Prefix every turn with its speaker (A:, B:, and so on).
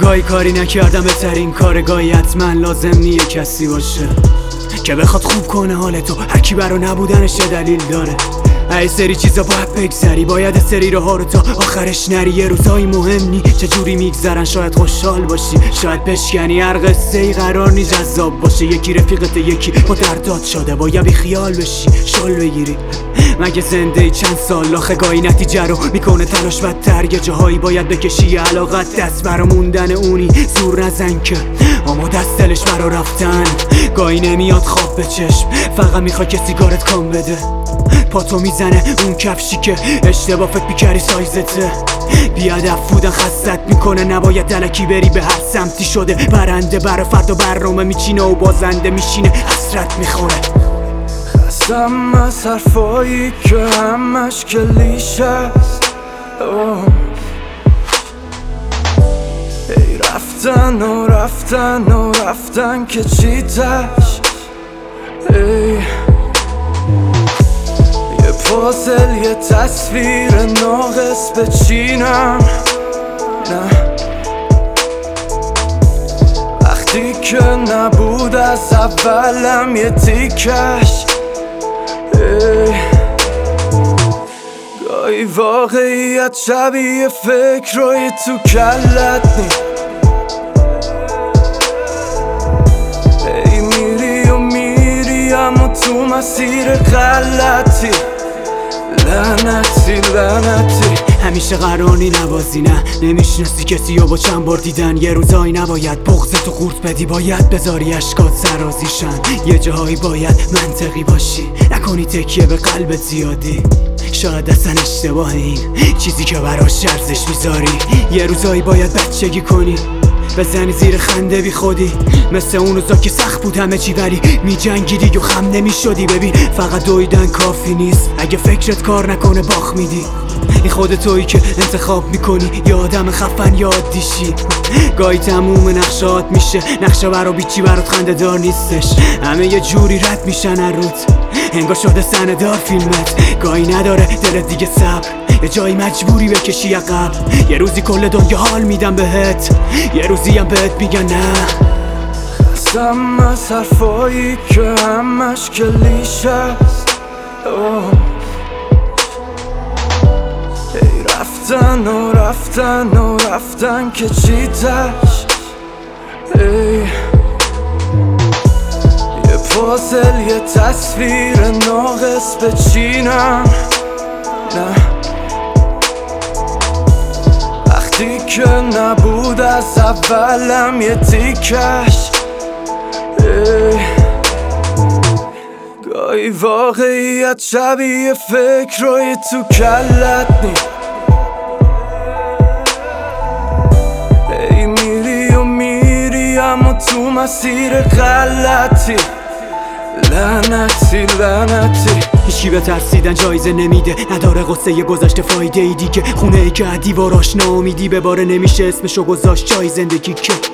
A: گاهی کاری نکردم بهترین کار، گاهی حتما لازم نیه کسی باشه که بخواد خوب کنه حال تو. هرکی برا نبودنش دلیل داره. ای سری چیزا باید بگذری، باید سری راه رو تا آخرش نری. یه روزایی مهم نی چجوری میگذرن، شاید خوشحال باشی شاید بشکنی. هر قصه ای قرار نی جذاب باشه، یکی رفیقت یکی با دردات شده. باید بی خیال بشی شال بگیری. مگه زنده ای چند سال آخه گاهی نتیجه رو میکنه تلاش بدتر. یه جاهایی باید بکشی علاقت، دست برا موندن اونی زور نزن که اما دست دلش برا رفتن. گاهی نمیاد خواب به چشم، فقط میخوای که سیگارت کام بده. پاتو میزنه اون کفشی که اشتباه فکر میکردی سایزته. بیادب بودن خستت میکنه، نباید دلکی بری به هر سمتی شده. برنده برا فردا برنامه میچینه و بازنده میشینه حسرت میخوره.
B: خستم از حرفایی که همش کلیشه است. ای رفتن و رفتن و رفتن که چیتش. ای یه پازل یه تصویر ناقص بچینم. نه وقتی که نبود از اولم یه تیکش. گاهی واقعیت شبیه فکرای تو کلت نی. ای میری و میری اما تو مسیر غلطی. لعنتی لعنتی
A: همیشه قراری نبازی، نه نمیشناسی کسی یا با چند بار دیدن. یه روزایی نباید بغضتو قورت بدی، باید بذاری اشکات سرازیشن. یه جاهایی باید منطقی باشی، نکنی تکیه به قلبت زیادی. شاید اصلا اشتباه این چیزی که براش ارزش میذاری. یه روزایی باید بچگی کنی، بزنی زیر خنده بی خودی. مثل اون روزا که سخت بود همه چی ولی میجنگیدی و خم نمیشدی. ببین فقط دویدن کافی نیست، اگه فکرت کار نکنه باخ میدی. این خود تویی که انتخاب میکنی، یا آدم خفن یا عادیشی. گاهی تموم نقشات میشه نقشه برا بیچی برات خنده دار نیستش. همه یه جوری رد میشن هر روت، انگار شده سندار فیلمت. گاهی نداره دلت دیگه صبر، یه جایی مجبوری بکشی عقب. یه روزی کل دنیا حال میدم بهت، یه روزی هم بهت میگن نه.
B: خستم از حرفایی که همش کلیشه است. ای رفتن و رفتن و رفتن که چیتش. ای یه پازل یه تصویر ناقص بچینم. نه وقتی که نبود از اولم یه تیکش. گاهی واقعیت شبیه فکرای تو کلت نی. ای میری و میری اما تو مسیر غلطی. لعنتی لعنتی
A: هیچی به ترسیدن جایزه نمیده، نداره قصه ی گذشته فایده ای دیگه. خونه ای که دیواراش ناامیدی به باره نمیشه اسمشو گذاشت جای زندگی که